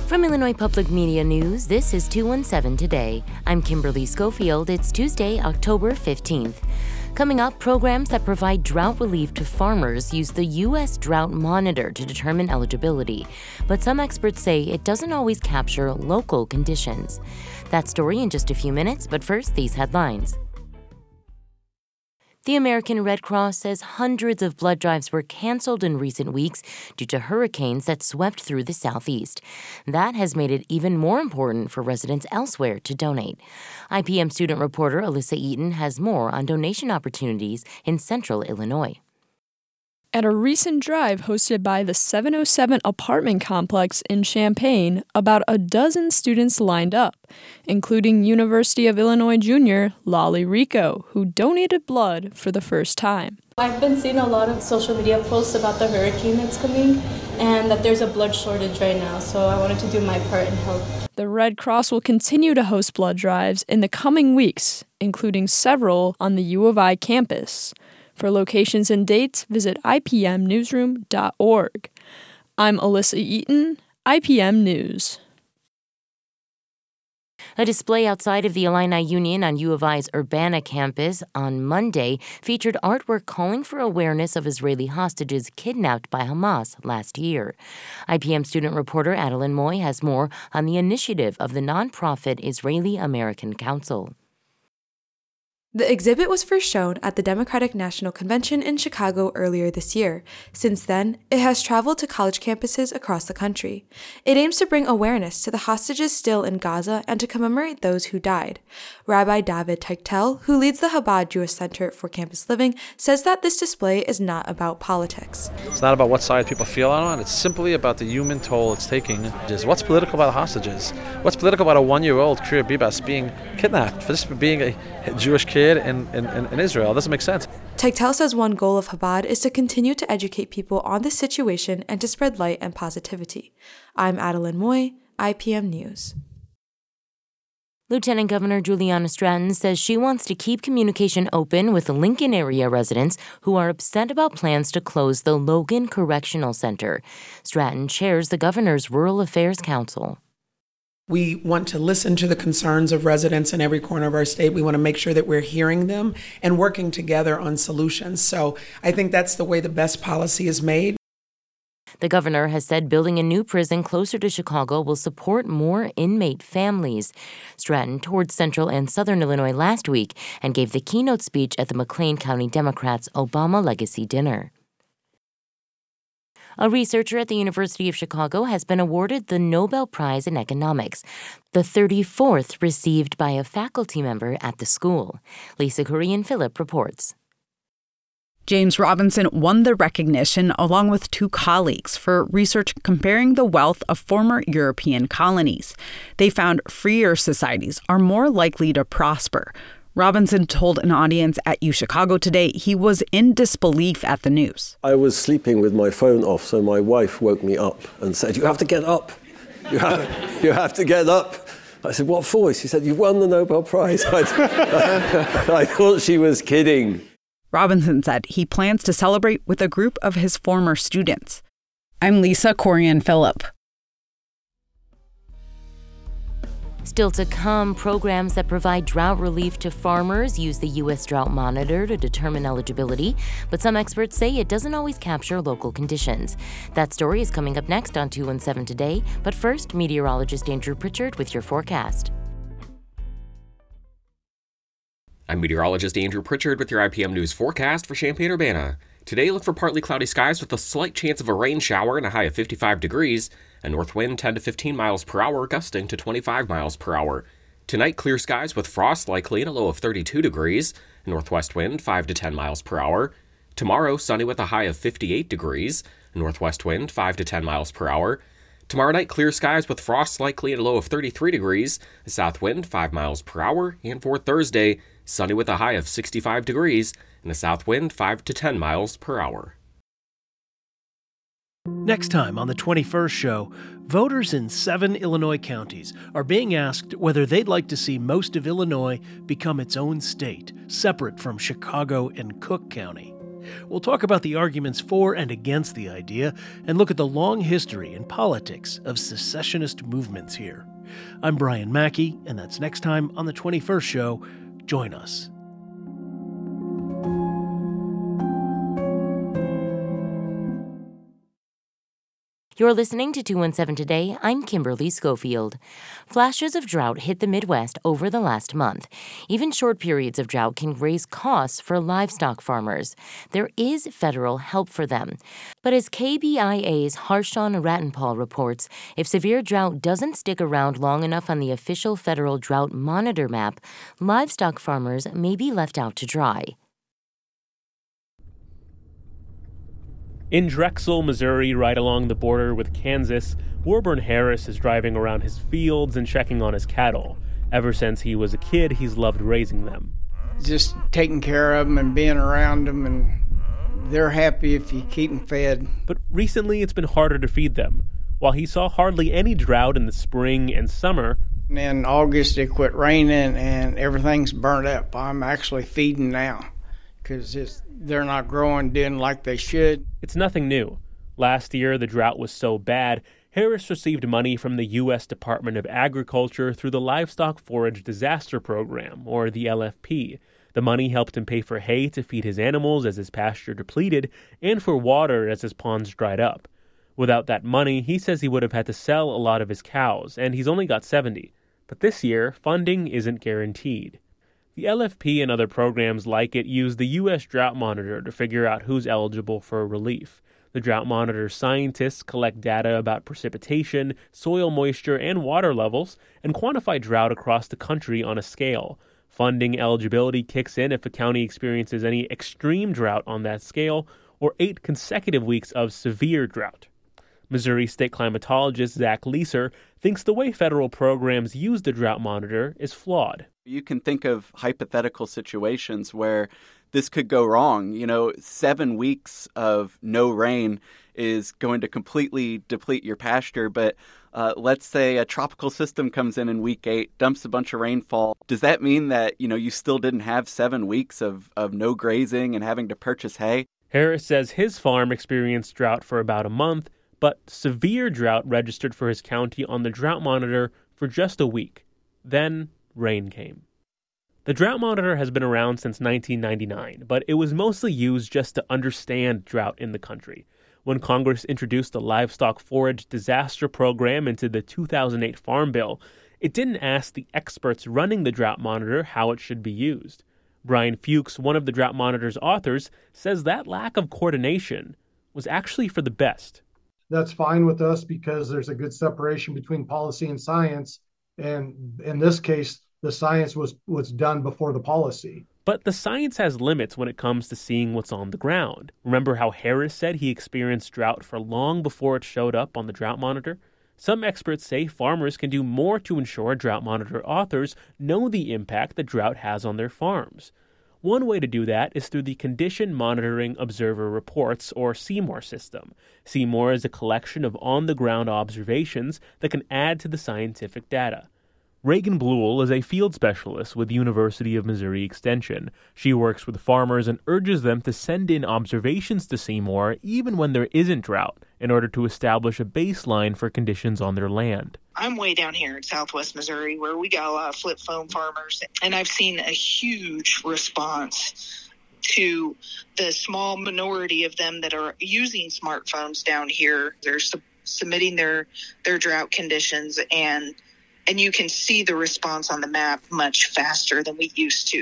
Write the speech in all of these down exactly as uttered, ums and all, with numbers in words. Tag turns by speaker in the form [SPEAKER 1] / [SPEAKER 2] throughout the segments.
[SPEAKER 1] From Illinois Public Media News, this is two one seven Today. I'm Kimberly Schofield. It's Tuesday, October fifteenth. Coming up, programs that provide drought relief to farmers use the U S Drought Monitor to determine eligibility. But some experts say it doesn't always capture local conditions. That story in just a few minutes, but first, these headlines. The American Red Cross says hundreds of blood drives were canceled in recent weeks due to hurricanes that swept through the southeast. That has made it even more important for residents elsewhere to donate. I P M student reporter Alyssa Eaton has more on donation opportunities in central Illinois.
[SPEAKER 2] At a recent drive hosted by the seven oh seven apartment complex in Champaign, about a dozen students lined up, including University of Illinois junior Lolly Rico, who donated blood for the first time.
[SPEAKER 3] I've been seeing a lot of social media posts about the hurricane that's coming and that there's a blood shortage right now, so I wanted to do my part and help.
[SPEAKER 2] The Red Cross will continue to host blood drives in the coming weeks, including several on the U of I campus. For locations and dates, visit I P M newsroom dot org. I'm Alyssa Eaton, I P M News.
[SPEAKER 1] A display outside of the Illini Union on U of I's Urbana campus on Monday featured artwork calling for awareness of Israeli hostages kidnapped by Hamas last year. I P M student reporter Adeline Moy has more on the initiative of the nonprofit Israeli American Council.
[SPEAKER 4] The exhibit was first shown at the Democratic National Convention in Chicago earlier this year. Since then, it has traveled to college campuses across the country. It aims to bring awareness to the hostages still in Gaza and to commemorate those who died. Rabbi David Teichtel, who leads the Chabad Jewish Center for Campus Living, says that this display is not about politics.
[SPEAKER 5] It's not about what side people feel on. It's simply about the human toll it's taking. Just what's political about hostages? What's political about a one-year-old Kriya Bibas being kidnapped for just being a Jewish kid in, in, in Israel? It doesn't make sense.
[SPEAKER 4] Teichtel says one goal of Chabad is to continue to educate people on this situation and to spread light and positivity. I'm Adeline Moy, I P M News.
[SPEAKER 1] Lieutenant Governor Juliana Stratton says she wants to keep communication open with Lincoln area residents who are upset about plans to close the Logan Correctional Center. Stratton chairs the governor's Rural Affairs Council.
[SPEAKER 6] We want to listen to the concerns of residents in every corner of our state. We want to make sure that we're hearing them and working together on solutions. So I think that's the way the best policy is made.
[SPEAKER 1] The governor has said building a new prison closer to Chicago will support more inmate families. Stratton toured central and southern Illinois last week and gave the keynote speech at the McLean County Democrats' Obama Legacy Dinner. A researcher at the University of Chicago has been awarded the Nobel Prize in Economics, the thirty-fourth received by a faculty member at the school. Lisa Kurian-Phillip reports.
[SPEAKER 7] James Robinson won the recognition along with two colleagues for research comparing the wealth of former European colonies. They found freer societies are more likely to prosper. Robinson told an audience at UChicago today he was in disbelief at the news.
[SPEAKER 8] I was sleeping with my phone off, so my wife woke me up and said, "You have to get up. You have, you have to get up." I said, "What for?" She said, "You've won the Nobel Prize." I, I thought she was kidding.
[SPEAKER 7] Robinson said he plans to celebrate with a group of his former students. I'm Lisa Kurian-Phillip.
[SPEAKER 1] Still to come, programs that provide drought relief to farmers use the U S Drought Monitor to determine eligibility, but some experts say it doesn't always capture local conditions. That story is coming up next on two one seven Today, but first, meteorologist Andrew Pritchard with your forecast.
[SPEAKER 9] I'm meteorologist Andrew Pritchard with your I P M News forecast for Champaign-Urbana. Today, look for partly cloudy skies with a slight chance of a rain shower and a high of fifty-five degrees, a north wind ten to fifteen miles per hour, gusting to twenty-five miles per hour. Tonight, clear skies with frost likely and a low of thirty-two degrees, a northwest wind five to ten miles per hour. Tomorrow, sunny with a high of fifty-eight degrees, a northwest wind five to ten miles per hour. Tomorrow night, clear skies with frost likely and a low of thirty-three degrees, a south wind five miles per hour, and for Thursday, sunny with a high of sixty-five degrees and a south wind five to ten miles per hour.
[SPEAKER 10] Next time on the twenty-first show, voters in seven Illinois counties are being asked whether they'd like to see most of Illinois become its own state, separate from Chicago and Cook County. We'll talk about the arguments for and against the idea and look at the long history and politics of secessionist movements here. I'm Brian Mackey, and that's next time on the twenty-first Show. Join us.
[SPEAKER 1] You're listening to two one seven Today. I'm Kimberly Schofield. Flashes of drought hit the Midwest over the last month. Even short periods of drought can raise costs for livestock farmers. There is federal help for them. But as K B I A's Harshawn Rattenpaul reports, if severe drought doesn't stick around long enough on the official federal drought monitor map, livestock farmers may be left out to dry.
[SPEAKER 11] In Drexel, Missouri, right along the border with Kansas, Warburn Harris is driving around his fields and checking on his cattle. Ever since he was a kid, he's loved raising them.
[SPEAKER 12] Just taking care of them and being around them, and they're happy if you keep them fed.
[SPEAKER 11] But recently, it's been harder to feed them. While he saw hardly any drought in the spring and summer,
[SPEAKER 12] and in August, it quit raining and everything's burnt up. I'm actually feeding now because it's they're not growing, doing like they should.
[SPEAKER 11] It's nothing new. Last year, the drought was so bad, Harris received money from the U S Department of Agriculture through the Livestock Forage Disaster Program, or the L F P. The money helped him pay for hay to feed his animals as his pasture depleted, and for water as his ponds dried up. Without that money, he says he would have had to sell a lot of his cows, and he's only got seventy. But this year, funding isn't guaranteed. The L F P and other programs like it use the U S Drought Monitor to figure out who's eligible for relief. The Drought Monitor scientists collect data about precipitation, soil moisture, and water levels, and quantify drought across the country on a scale. Funding eligibility kicks in if a county experiences any extreme drought on that scale, or eight consecutive weeks of severe drought. Missouri state climatologist Zach Leeser thinks the way federal programs use the drought monitor is flawed.
[SPEAKER 13] You can think of hypothetical situations where this could go wrong. You know, seven weeks of no rain is going to completely deplete your pasture, but uh, let's say a tropical system comes in in week eight, dumps a bunch of rainfall. Does that mean that, you know, you still didn't have seven weeks of, of no grazing and having to purchase hay?
[SPEAKER 11] Harris says his farm experienced drought for about a month, but severe drought registered for his county on the drought monitor for just a week. Then rain came. The drought monitor has been around since nineteen ninety-nine, but it was mostly used just to understand drought in the country. When Congress introduced the Livestock Forage Disaster Program into the two thousand eight Farm Bill, it didn't ask the experts running the drought monitor how it should be used. Brian Fuchs, one of the drought monitor's authors, says that lack of coordination was actually for the best.
[SPEAKER 14] That's fine with us because there's a good separation between policy and science. And in this case, the science was, was done before the policy.
[SPEAKER 11] But the science has limits when it comes to seeing what's on the ground. Remember how Harris said he experienced drought for long before it showed up on the drought monitor? Some experts say farmers can do more to ensure drought monitor authors know the impact that drought has on their farms. One way to do that is through the Condition Monitoring Observer Reports, or C M O R system. C M O R is a collection of on-the-ground observations that can add to the scientific data. Reagan Bluell is a field specialist with University of Missouri Extension. She works with farmers and urges them to send in observations to C M O R even when there isn't drought, in order to establish a baseline for conditions on their land.
[SPEAKER 15] I'm way down here in southwest Missouri where we got a lot of flip phone farmers, and I've seen a huge response to the small minority of them that are using smartphones down here. They're su- submitting their, their drought conditions, and and you can see the response on the map much faster than we used to.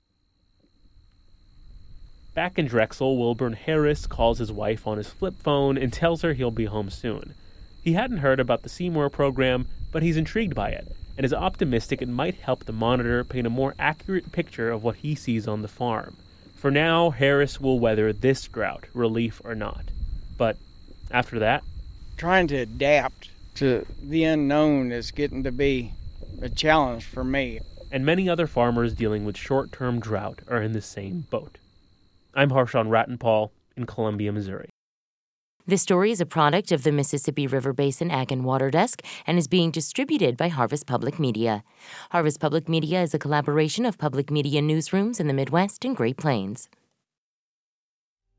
[SPEAKER 11] Back in Drexel, Wilburn Harris calls his wife on his flip phone and tells her he'll be home soon. He hadn't heard about the C M O R program, but he's intrigued by it and is optimistic it might help the monitor paint a more accurate picture of what he sees on the farm. For now, Harris will weather this drought, relief or not. But after that,
[SPEAKER 12] trying to adapt to the unknown is getting to be a challenge for me.
[SPEAKER 11] And many other farmers dealing with short-term drought are in the same boat. I'm Harshawn Rattenpaul in Columbia, Missouri.
[SPEAKER 1] This story is a product of the Mississippi River Basin Ag and Water Desk and is being distributed by Harvest Public Media. Harvest Public Media is a collaboration of public media newsrooms in the Midwest and Great Plains.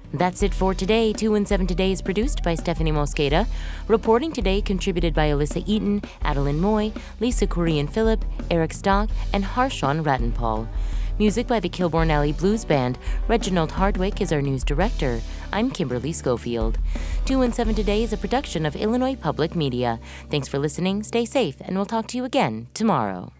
[SPEAKER 1] That's it for today. two one seven Today is produced by Stephanie Mosqueda. Reporting today contributed by Alyssa Eaton, Adeline Moy, Lisa Kurian-Phillip, Eric Stock, and Harshawn Rattenpaul. Music by the Kilbourne Alley Blues Band. Reginald Hardwick is our news director. I'm Kimberly Schofield. two one seven Today is a production of Illinois Public Media. Thanks for listening, stay safe, and we'll talk to you again tomorrow.